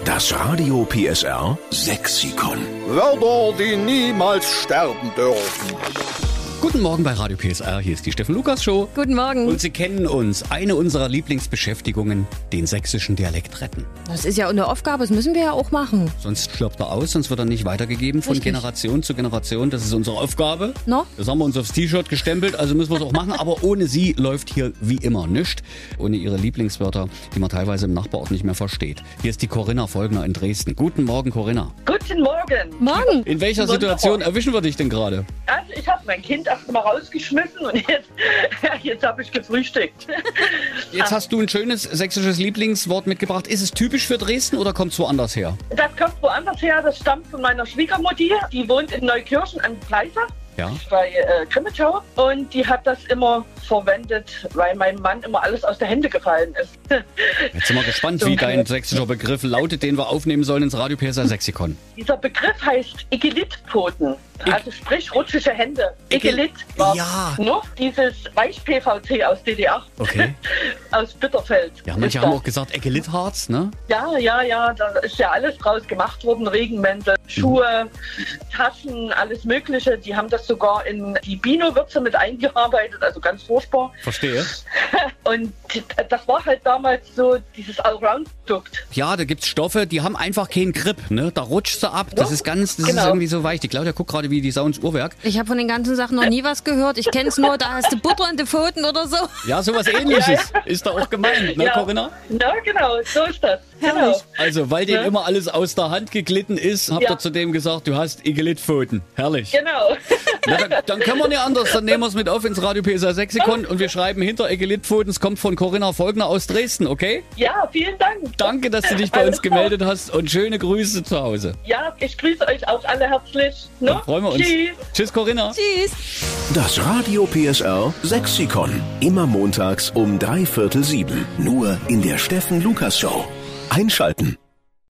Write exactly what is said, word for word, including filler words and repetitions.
Das Radio P S R Sexikon. Wörter, die niemals sterben dürfen. Guten Morgen bei Radio P S R, hier ist die Steffen Lukas Show. Guten Morgen. Und Sie kennen uns, eine unserer Lieblingsbeschäftigungen, den sächsischen Dialekt retten. Das ist ja eine Aufgabe, das müssen wir ja auch machen. Sonst stirbt er aus, sonst wird er nicht weitergegeben von Richtig. Generation zu Generation. Das ist unsere Aufgabe. No? Das haben wir uns aufs T-Shirt gestempelt, also müssen wir es auch machen. Aber ohne sie läuft hier wie immer nichts. Ohne ihre Lieblingswörter, die man teilweise im Nachbarort nicht mehr versteht. Hier ist die Corinna Folgner in Dresden. Guten Morgen, Corinna. Guten Morgen. Morgen. In welcher Wunderbar. Situation erwischen wir dich denn gerade? Also ich habe mein Kind erst mal rausgeschmissen und jetzt, jetzt habe ich gefrühstückt. Jetzt hast du ein schönes sächsisches Lieblingswort mitgebracht. Ist es typisch für Dresden oder kommt es woanders her? Das kommt woanders her, das stammt von meiner Schwiegermutti. Die wohnt in Neukirchen an Pleisach. Ja. Bei äh, Grimmitschau. Und die hat das immer verwendet, weil meinem Mann immer alles aus den Händen gefallen ist. Jetzt sind wir gespannt, wie dein sächsischer Begriff lautet, den wir aufnehmen sollen ins Radio P S R Sexikon. Dieser Begriff heißt Igelitpfoten. Also sprich rutschige Hände. Igel- Igelit war Ja. nur dieses Weich-P V C aus D D R. Okay. Aus Bitterfeld. Ja, ist manche haben das. auch gesagt Egelitharz, ne? Ja, ja, ja, da ist ja alles draus gemacht worden. Regenmäntel, Schuhe, Taschen, alles Mögliche. Die haben das sogar in die Bino-Würze mit eingearbeitet, also ganz furchtbar. Verstehe. Und das war halt damals so dieses Allround-Produkt. Ja, da gibt's Stoffe, die haben einfach keinen Grip, ne? Da rutscht sie ab. Das Ja, ist ganz, das genau. ist irgendwie so weich. Die Claudia guckt gerade wie die Sau ins Uhrwerk. Ich habe von den ganzen Sachen noch nie was gehört. Ich kenne es nur, da hast du Butter in den Pfoten oder so. Ja, sowas ähnliches ist da auch gemeint, ne, Ja. Corinna? Ja, genau, so ist das. Herrlich. Genau. Also, weil dem Ja. immer alles aus der Hand geglitten ist, habt Ja. ihr zu dem gesagt, du hast Igelitpfoten. Herrlich. Genau. Na, dann, dann können wir nicht anders. Dann nehmen wir es mit auf ins Radio P S R Sexikon und wir schreiben hinter Igelitpfoten, es kommt von Corinna Folgner aus Dresden, okay? Ja, vielen Dank. Danke, dass du dich bei uns gemeldet hast und schöne Grüße zu Hause. Ja, ich grüße euch auch alle herzlich. Ne? Dann freuen wir uns. Tschüss. Tschüss, Corinna. Tschüss. Das Radio P S R Sexikon. Immer montags um drei Viertel sieben. Nur in der Steffen Lukas Show. Einschalten.